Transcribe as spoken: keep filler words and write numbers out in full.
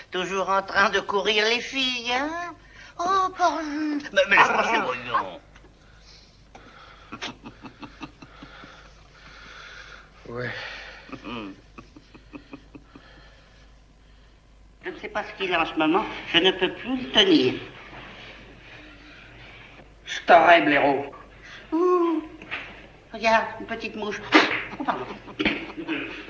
Toujours en train de courir les filles, hein? Oh, par lui. Mais, mais laisse-moi ce voyons. Ouais. Je ne sais pas ce qu'il a en ce moment. Je ne peux plus le tenir. Je t'aurais, blaireau. Ouh. Regarde, une petite mouche. Oh, pardon.